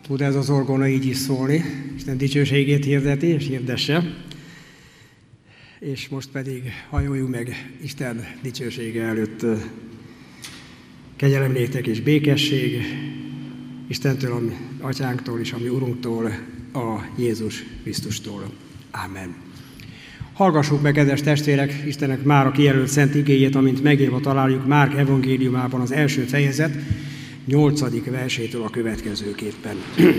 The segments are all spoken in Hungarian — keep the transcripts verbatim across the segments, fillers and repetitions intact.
Tud ez az orgona így is szólni, Isten dicsőségét hirdeti, és hirdesse. És most pedig hajoljunk meg Isten dicsősége előtt. Kegyelem néktek és békesség Istentől, a mi atyánktól és a mi Urunktól, a Jézus Krisztustól. Ámen. Hallgassuk meg, kedves testvérek, Istennek mára kijelölt szent igéjét, amint megírva találjuk Márk evangéliumában az első fejezet nyolcadik versétől a következőképpen.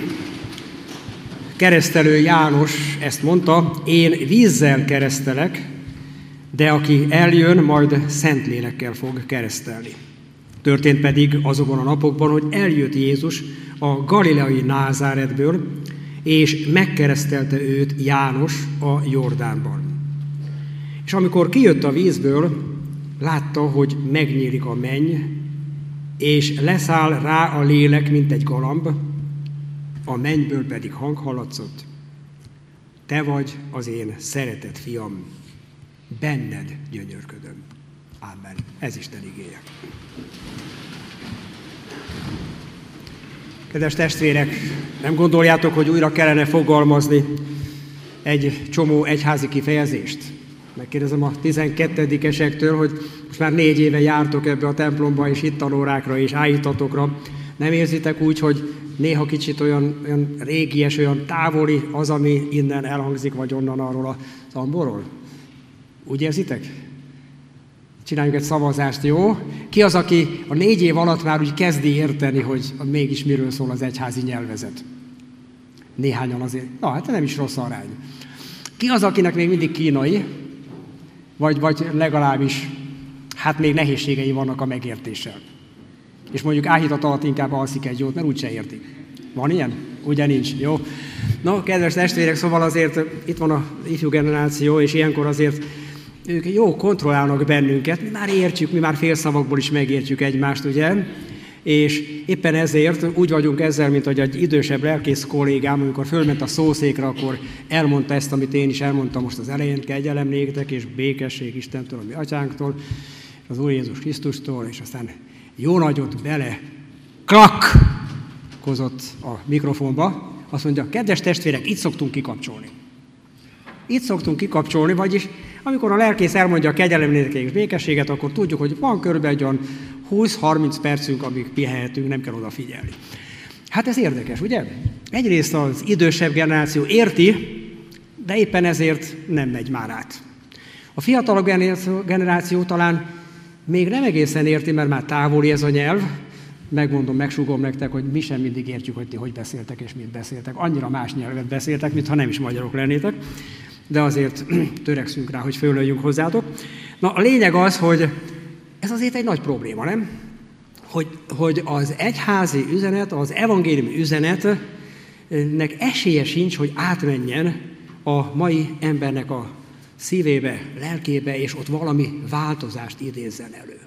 Keresztelő János ezt mondta: én vízzel keresztelek, de aki eljön, majd Szentlélekkel fog keresztelni. Történt pedig azokon a napokban, hogy eljött Jézus a galileai Názáretből, és megkeresztelte őt János a Jordánban. És amikor kijött a vízből, látta, hogy megnyílik a menny, és leszáll rá a lélek, mint egy galamb, a mennyből pedig hang hallatszott: te vagy az én szeretett fiam, benned gyönyörködöm. Ámen. Ez Isten igéje. Kedves testvérek, nem gondoljátok, hogy újra kellene fogalmazni egy csomó egyházi kifejezést? Megkérdezem a tizenkettedikesektől, hogy most már négy éve jártok ebbe a templomba, és itt tanórákra és áhítatokra. Nem érzitek úgy, hogy néha kicsit olyan, olyan régies, olyan távoli az, ami innen elhangzik, vagy onnan arról a zamborról? Úgy érzitek? Csináljunk egy szavazást, jó? Ki az, aki a négy év alatt már úgy kezdi érteni, hogy mégis miről szól az egyházi nyelvezet? Néhányan azért. Na, hát nem is rossz arány. Ki az, akinek még mindig kínai, vagy, vagy legalábbis, hát még nehézségei vannak a megértéssel? És mondjuk áhítat alatt inkább alszik egy jót, mert úgyse értik. Van ilyen? Ugye nincs. Jó. No, kedves testvérek, szóval azért itt van a ifjú generáció, és ilyenkor azért ők jó kontrollálnak bennünket. Mi már értjük, mi már félszavakból is megértjük egymást, ugye? És éppen ezért úgy vagyunk ezzel, mint hogy egy idősebb lelkész kollégám, amikor fölment a szószékre, akkor elmondta ezt, amit én is elmondtam most az elején: kegyelem néktek és békesség Istentől, a mi atyánktól, az Úr Jézus Krisztustól, és aztán jó nagyot bele klakkozott a mikrofonba. Azt mondja: kedves testvérek, itt szoktunk kikapcsolni. Itt szoktunk kikapcsolni, vagyis amikor a lelkész elmondja a kegyelem néktek és békességet, akkor tudjuk, hogy van körülbelül egy olyan húsz-harminc percünk, amíg pihenhetünk, nem kell odafigyelni. Hát ez érdekes, ugye? Egyrészt az idősebb generáció érti, de éppen ezért nem megy már át. A fiatalabb generáció talán még nem egészen érti, mert már távoli ez a nyelv. Megmondom, megsúgom nektek, hogy mi sem mindig értjük, hogy ti hogy beszéltek és mit beszéltek. Annyira más nyelvet beszéltek, mintha nem is magyarok lennétek, de azért törekszünk rá, hogy fölöljünk hozzátok. Na, a lényeg az, hogy ez azért egy nagy probléma, nem? Hogy, hogy az egyházi üzenet, az evangéliumi üzenetnek esélye sincs, hogy átmenjen a mai embernek a szívébe, lelkébe, és ott valami változást idézzen elő.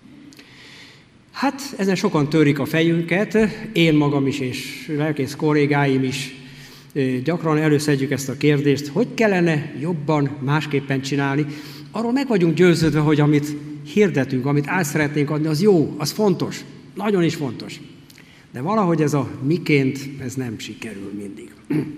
Hát ezen sokan törik a fejünket, én magam is és lelkész kollégáim is gyakran előszedjük ezt a kérdést, hogy kellene jobban, másképpen csinálni. Arról meg vagyunk győződve, hogy amit hirdetünk, amit át szeretnénk adni, az jó, az fontos, nagyon is fontos. De valahogy ez a miként, ez nem sikerül mindig.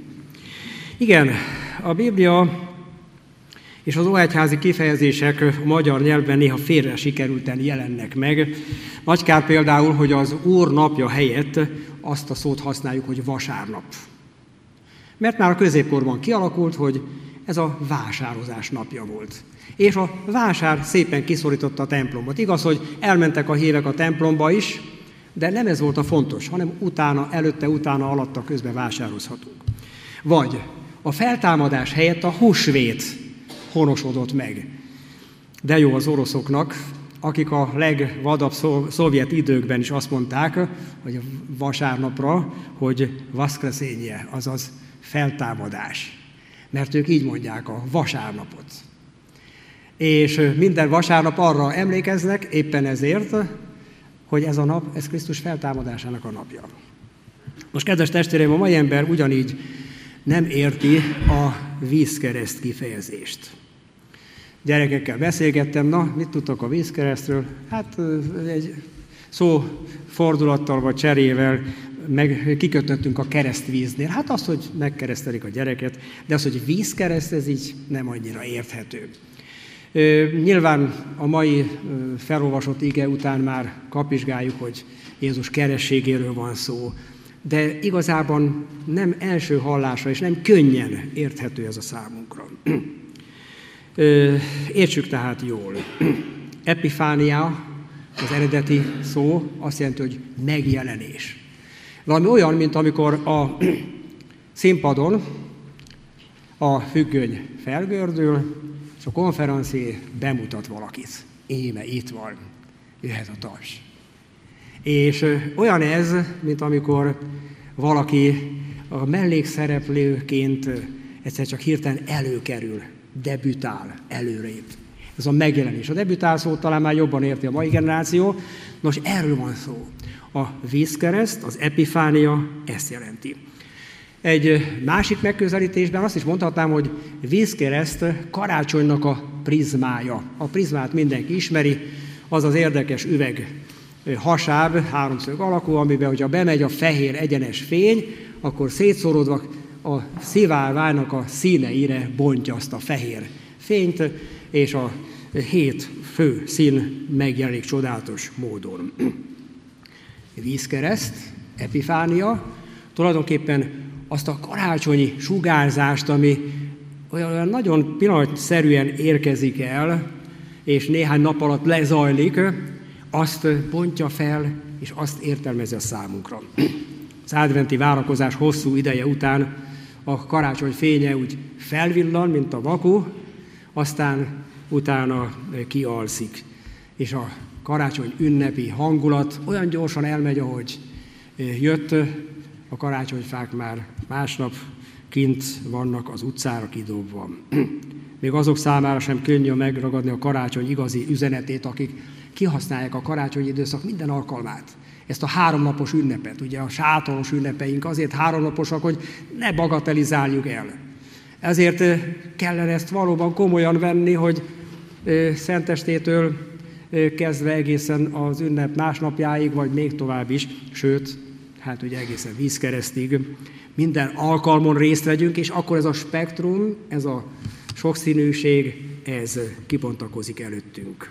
Igen, a Biblia és az óegyházi kifejezések a magyar nyelvben néha félre sikerülten jelennek meg. Nagy kár például, hogy az Úr napja helyett azt a szót használjuk, hogy vasárnap. Mert már a középkorban kialakult, hogy ez a vásározás napja volt. És a vásár szépen kiszorította a templomot. Igaz, hogy elmentek a hívek a templomba is, de nem ez volt a fontos, hanem utána, előtte, utána, alatta közben vásározhatunk. Vagy a feltámadás helyett a húsvét honosodott meg. De jó az oroszoknak, akik a legvadabb szovjet időkben is azt mondták, hogy a vasárnapra, hogy vaszkreszenje, azaz feltámadás. Mert ők így mondják a vasárnapot. És minden vasárnap arra emlékeznek, éppen ezért, hogy ez a nap, ez Krisztus feltámadásának a napja. Most, kedves testvéreim, a mai ember ugyanígy nem érti a vízkereszt kifejezést. Gyerekekkel beszélgettem, na, mit tudtok a vízkeresztről? Hát egy szó fordulattal vagy cserével meg kikötöttünk a keresztvíznél. Hát az, hogy megkeresztelik a gyereket, de az, hogy vízkereszt, ez így nem annyira érthető. Nyilván a mai felolvasott ige után már kapizsgáljuk, hogy Jézus kerességéről van szó, de igazában nem első hallásra és nem könnyen érthető ez a számunkra. Értsük tehát jól. Epifánia, az eredeti szó azt jelenti, hogy megjelenés. Valami olyan, mint amikor a színpadon a függöny felgördül, és a konferencié bemutat valakit. Íme, itt van, jöhet a taps. És olyan ez, mint amikor valaki a mellékszereplőként egyszer csak hirtelen előkerül, debütál, előrébb. Ez a megjelenés. A debütál szót talán már jobban érti a mai generáció. Nos, erről van szó. A vízkereszt, az epifánia ezt jelenti. Egy másik megközelítésben azt is mondhatnám, hogy vízkereszt karácsonynak a prizmája. A prizmát mindenki ismeri, az az érdekes üveg hasáb, háromszög alakú, amiben, hogyha bemegy a fehér egyenes fény, akkor szétszorodva a szivárványnak a színeire bontja azt a fehér fényt, és a hét fő szín megjelenik csodálatos módon. Vízkereszt, epifánia, tulajdonképpen azt a karácsonyi sugárzást, ami olyan nagyon pillanatszerűen érkezik el, és néhány nap alatt lezajlik, azt bontja fel, és azt értelmezi a számunkra. Az adventi várakozás hosszú ideje után a karácsony fénye úgy felvillan, mint a vaku, aztán utána kialszik, és a karácsony ünnepi hangulat olyan gyorsan elmegy, ahogy jött, a karácsonyfák már másnap kint vannak az utcára kidobva. Még azok számára sem könnyű megragadni a karácsony igazi üzenetét, akik kihasználják a karácsonyi időszak minden alkalmát. Ezt a háromnapos ünnepet, ugye a sátoros ünnepeink azért háromnaposak, hogy ne bagatelizáljuk el. Ezért kellene ezt valóban komolyan venni, hogy Szentestétől kezdve egészen az ünnep másnapjáig, vagy még tovább is, sőt, hát ugye egészen vízkeresztig minden alkalmon részt vegyünk, és akkor ez a spektrum, ez a sokszínűség, ez kibontakozik előttünk.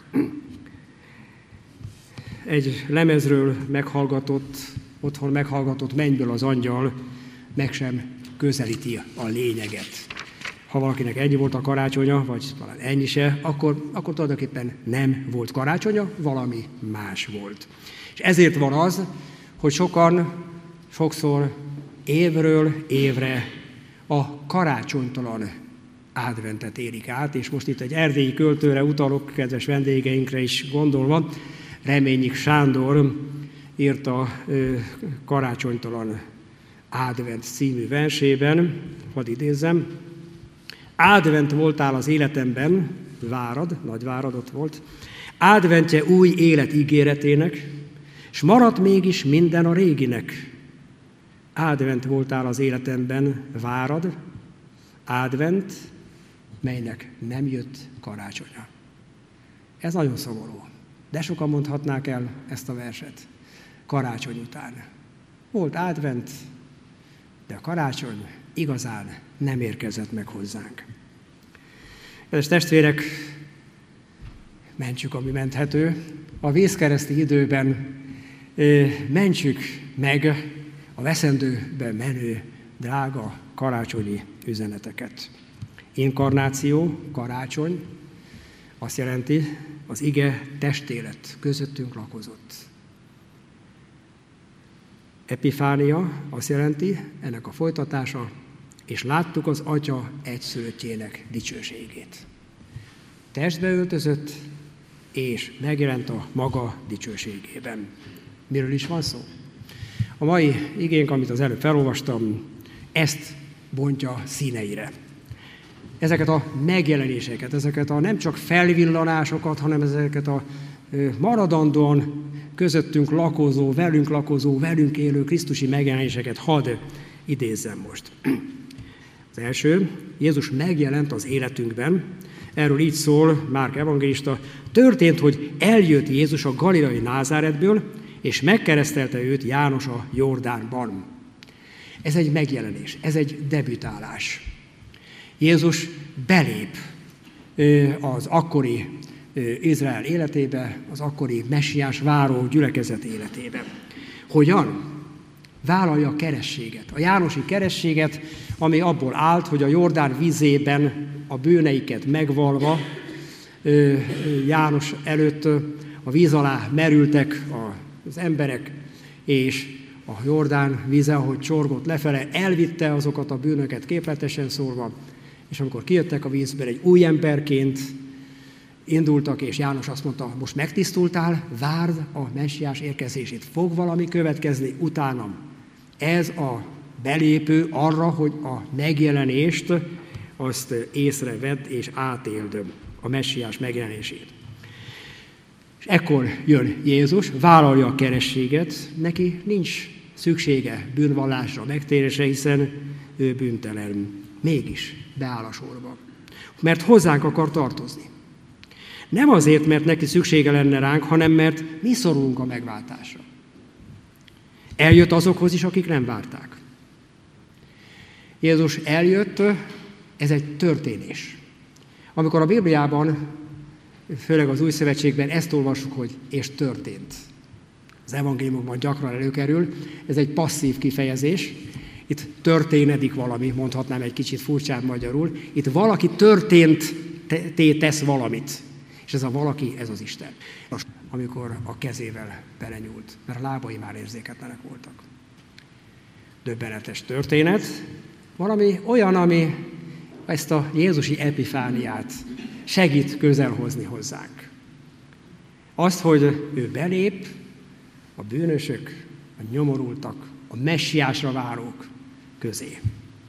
Egy lemezről meghallgatott, otthon meghallgatott Mennyből az angyal meg sem közelíti a lényeget. Ha valakinek ennyi volt a karácsonya, vagy talán ennyi se, akkor, akkor tulajdonképpen nem volt karácsonya, valami más volt. És ezért van az, hogy sokan, sokszor évről évre a karácsonytalan adventet érik át, és most itt egy erdélyi költőre utalok, kedves vendégeinkre is gondolva, Reményik Sándor írta Karácsonytalan advent című versében, hadd idézzem, advent voltál az életemben, várad, nagy várad ott volt, adventje új élet ígéretének, s maradt mégis minden a réginek. Advent voltál az életemben, várad, advent, melynek nem jött karácsonya. Ez nagyon szomorú. De sokan mondhatnák el ezt a verset karácsony után. Volt advent, de a karácsony igazán nem érkezett meg hozzánk. Kedves testvérek, mentsük, ami menthető. A vízkereszti időben mentsük meg a veszendőben menő drága karácsonyi üzeneteket. Inkarnáció, karácsony, azt jelenti, az ige testélet közöttünk lakozott. Epifánia azt jelenti, ennek a folytatása, és láttuk az Atya egyszülöttjének dicsőségét. Testbe öltözött, és megjelent a maga dicsőségében. Miről is van szó? A mai igénk, amit az előbb felolvastam, ezt bontja színeire. Ezeket a megjelenéseket, ezeket a nem csak felvillanásokat, hanem ezeket a maradandóan közöttünk lakozó, velünk lakozó, velünk élő krisztusi megjelenéseket hadd idézzem most. Az első, Jézus megjelent az életünkben, erről így szól Márk evangélista, történt, hogy eljött Jézus a galileai Názáretből, és megkeresztelte őt János a Jordánban. Ez egy megjelenés, ez egy debütálás. Jézus belép az akkori Izrael életébe, az akkori messiás váró gyülekezet életébe. Hogyan? Vállalja a kerességet. A jánosi kerességet, ami abból állt, hogy a Jordán vízében a bűneiket megvalva János előtt a víz alá merültek az emberek, és a Jordán víze, ahogy csorgott lefele, elvitte azokat a bűnöket képletesen szólva, és amikor kijöttek a vízből egy új emberként, indultak, és János azt mondta, most megtisztultál, várd a messiás érkezését, fog valami következni utánam. Ez a belépő arra, hogy a megjelenést azt észrevedd és átéld a messiás megjelenését. És ekkor jön Jézus, vállalja a kerességet, neki nincs szüksége bűnvallásra, megtérésre, hiszen ő bűntelen. Mégis beáll a sorba, mert hozzánk akar tartozni. Nem azért, mert neki szüksége lenne ránk, hanem mert mi szorulunk a megváltásra. Eljött azokhoz is, akik nem várták. Jézus eljött, ez egy történés. Amikor a Bibliában, főleg az Új Szövetségben ezt olvassuk, hogy és történt. Az evangéliumokban gyakran előkerül, ez egy passzív kifejezés. Itt történedik valami, mondhatnám egy kicsit furcsább magyarul. Itt valaki történt, tesz valamit. És ez a valaki, ez az Isten. Amikor a kezével belenyúlt, mert a lábai már érzéketlenek voltak. Döbbenetes történet. Valami olyan, ami ezt a jézusi epifániát segít közelhozni hozzánk. Azt, hogy ő belép, a bűnösök, a nyomorultak, a messiásra várók közé.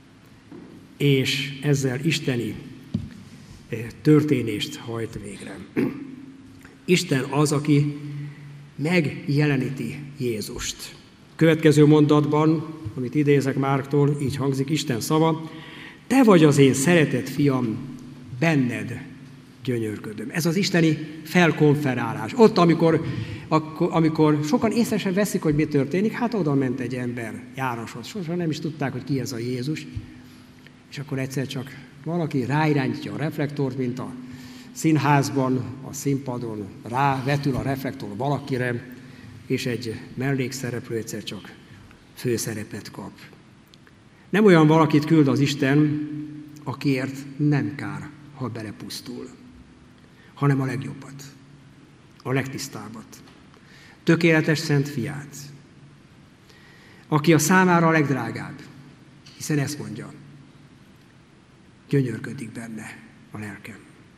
És ezzel isteni történést hajt végre. Isten az, aki megjeleníti Jézust. Következő mondatban, amit idézek Márktól, így hangzik Isten szava, te vagy az én szeretett fiam, benned gyönyörködöm. Ez az isteni felkonferálás. Ott, amikor, akkor, amikor sokan észre sem veszik, hogy mi történik, hát oda ment egy ember Jánoshoz. Sosem nem is tudták, hogy ki ez a Jézus. És akkor egyszer csak valaki ráirányítja a reflektort, mint a színházban, a színpadon rávetül a reflektor valakire, és egy mellékszereplő egyszer csak főszerepet kap. Nem olyan valakit küld az Isten, akiért nem kár, ha belepusztul, hanem a legjobbat, a legtisztábbat, tökéletes szent fiát, aki a számára a legdrágább, hiszen ezt mondja, gyönyörködik benne a lelkem.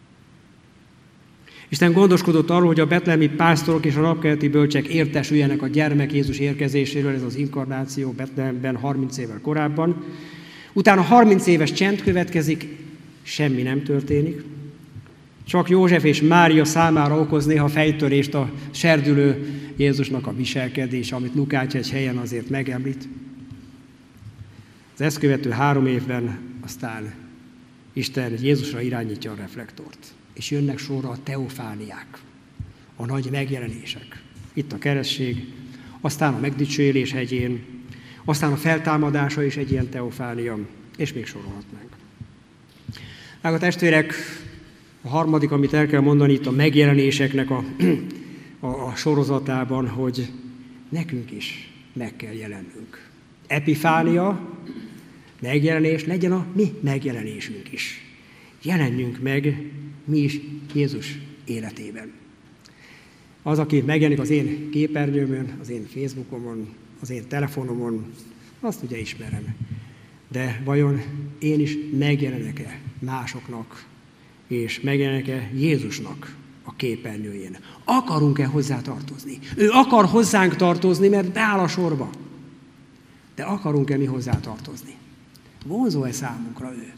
Isten gondoskodott arról, hogy a betlehemi pásztorok és a napkeleti bölcsek értesüljenek a gyermek Jézus érkezéséről, ez az inkarnáció Betlehemben harminc évvel korábban. Utána harminc éves csend következik, semmi nem történik. Csak József és Mária számára okoz néha fejtörést a serdülő Jézusnak a viselkedése, amit Lukács egy helyen azért megemlít. Az ezt követő három évben aztán Isten Jézusra irányítja a reflektort, és jönnek sorra a teofániák, a nagy megjelenések. Itt a keresztség, aztán a megdicsőülés hegyén, aztán a feltámadása is egy ilyen teofánia, és még sorolhatnánk. Drága testvérek, a harmadik, amit el kell mondani itt a megjelenéseknek a, a, a sorozatában, hogy nekünk is meg kell jelennünk. Epifánia, megjelenés, legyen a mi megjelenésünk is. Jelenjünk meg mi is Jézus életében. Az, aki megjelenik az én képernyőmön, az én Facebookomon, az én telefonomon, azt ugye ismerem. De vajon én is megjelenek-e másoknak, és megjelenek-e Jézusnak a képernyőjén? Akarunk-e hozzá tartozni? Ő akar hozzánk tartozni, mert beáll a sorba. De akarunk-e mi hozzá tartozni? Vonzó-e számunkra ő?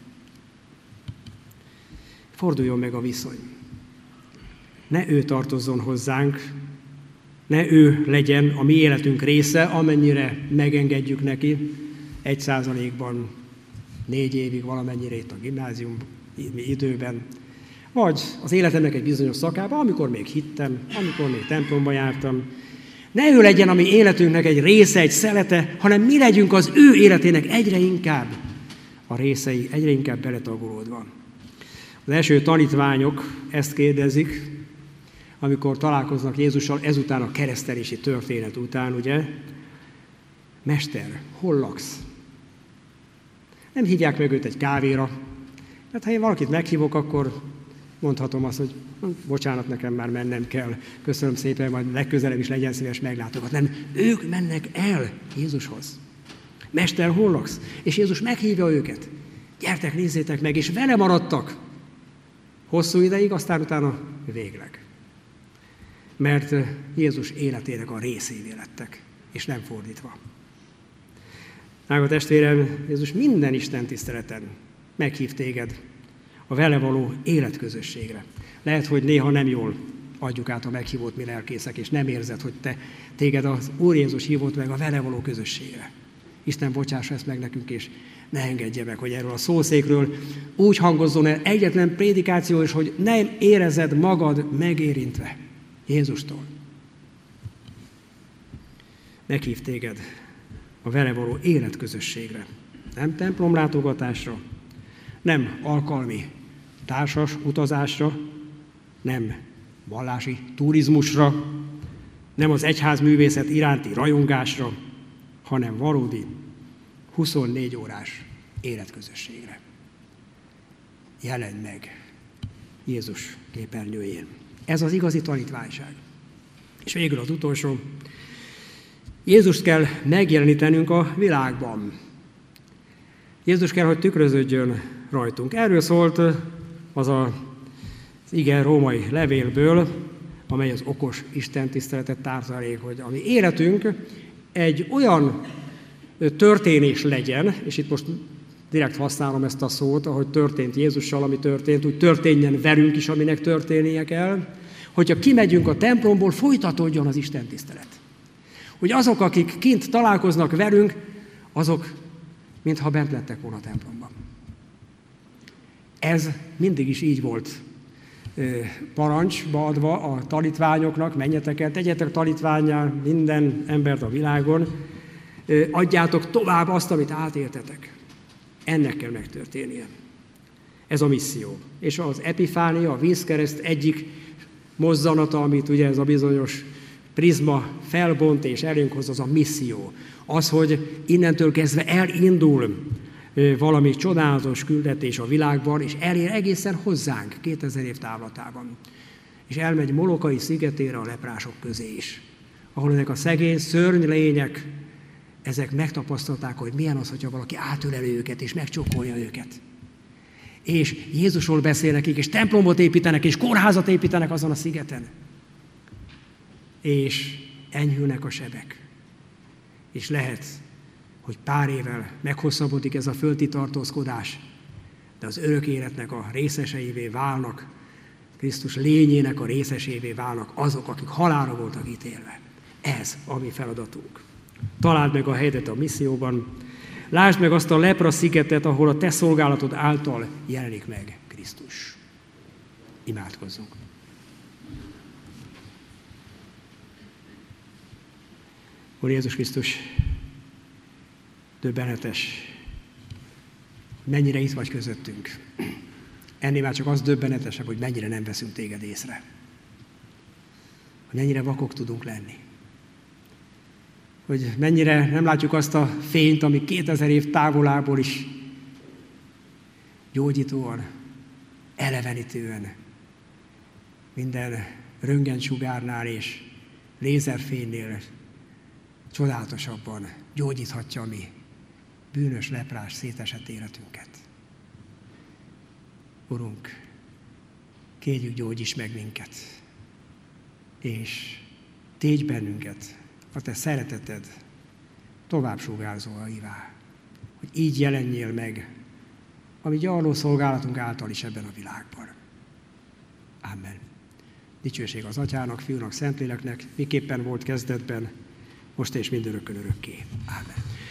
Forduljon meg a viszony. Ne ő tartozzon hozzánk, ne ő legyen a mi életünk része, amennyire megengedjük neki, egy százalékban, négy évig valamennyire itt a gimnázium időben, vagy az életemnek egy bizonyos szakában, amikor még hittem, amikor még templomba jártam, Ne ő legyen a mi életünknek egy része, egy szelete, hanem mi legyünk az ő életének egyre inkább a részei, egyre inkább beletagolódva. Az első tanítványok ezt kérdezik, amikor találkoznak Jézussal, ezután a keresztelési történet után, ugye? Mester, hol laksz? Nem hívják meg őt egy kávéra, mert ha én valakit meghívok, akkor mondhatom azt, hogy bocsánat, nekem már mennem kell, köszönöm szépen, majd legközelebb is legyen szíves meglátogat. Nem, ők mennek el Jézushoz. Mester, hol laksz? És Jézus meghívja őket. Gyertek, nézzétek meg, és vele maradtak. Hosszú ideig, aztán utána végleg. Mert Jézus életének a részévé lettek, és nem fordítva. Drága testvérem, Jézus minden Isten tiszteleten meghív téged a vele való életközösségre. Lehet, hogy néha nem jól adjuk át a meghívót mi lelkészek, és nem érzed, hogy te, téged az Úr Jézus hívott meg a vele való közösségre. Isten bocsássa ezt meg nekünk, és ne engedje meg, hogy erről a szószékről úgy hangozzon el egyetlen prédikáció is, hogy nem érezed magad megérintve Jézustól. Meghív téged a vele való életközösségre. Nem templomlátogatásra, nem alkalmi társas utazásra, nem vallási turizmusra, nem az egyházművészet iránti rajongásra, hanem valódi huszonnégy órás életközösségre. Jelenj meg Jézus képernyőjén. Ez az igazi tanítványság. És végül az utolsó. Jézust kell megjelenítenünk a világban. Jézus kell, hogy tükröződjön rajtunk. Erről szólt az a, az ige római levélből, amely az okos istentiszteletet tártalék, hogy a mi életünk egy olyan történés legyen, és itt most direkt használom ezt a szót, ahogy történt Jézussal, ami történt, úgy történjen velünk is, aminek történnie kell, hogyha kimegyünk a templomból, folytatódjon az istentisztelet. Hogy azok, akik kint találkoznak velünk, azok mintha bent lettek volna a templomban. Ez mindig is így volt parancsba adva a tanítványoknak, menjetek el, tegyetek tanítvánnyá minden embert a világon, adjátok tovább azt, amit átéltetek. Ennek kell megtörténnie. Ez a misszió. És az epifánia, a vízkereszt egyik mozzanata, amit ugye ez a bizonyos prizma felbont és elénk hoz, az a misszió. Az, hogy innentől kezdve elindul valami csodálatos küldetés a világban, és elér egészen hozzánk kétezer év távlatában. És elmegy Molokai szigetére a leprások közé is, ahol ezek a szegény szörny lények, ezek megtapasztalták, hogy milyen az, hogyha valaki átöleli őket, és megcsókolja őket. És Jézusról beszél nekik, és templomot építenek, és kórházat építenek azon a szigeten. És enyhülnek a sebek. És lehet, hogy pár évvel meghosszabbodik ez a földi tartózkodás, de az örök életnek a részeseivé válnak, Krisztus lényének a részesévé válnak azok, akik halálra voltak ítélve. Ez a mi feladatunk. Találd meg a helyedet a misszióban, lásd meg azt a lepra szigetet, ahol a te szolgálatod által jelenik meg Krisztus. Imádkozzunk. Úr Jézus Krisztus, döbbenetes, mennyire itt vagy közöttünk. Ennél már csak az döbbenetesebb, hogy mennyire nem veszünk téged észre. Hogy mennyire vakok tudunk lenni. Hogy mennyire nem látjuk azt a fényt, ami kétezer év távolából is gyógyítóan, elevenítően, minden röntgensugárnál és lézerfénynél csodálatosabban gyógyíthatja a mi bűnös, leprás, szétesett életünket. Urunk, kérjük, gyógyíts meg minket, és tégy bennünket a te szereteted tovább sugárzóaivá, hogy így jelenjél meg a mi gyarló szolgálatunk által is ebben a világban. Amen. Dicsőség az Atyának, Fiúnak, Szentléleknek, miképpen volt kezdetben, most és mindörökkön örökké. Ámen.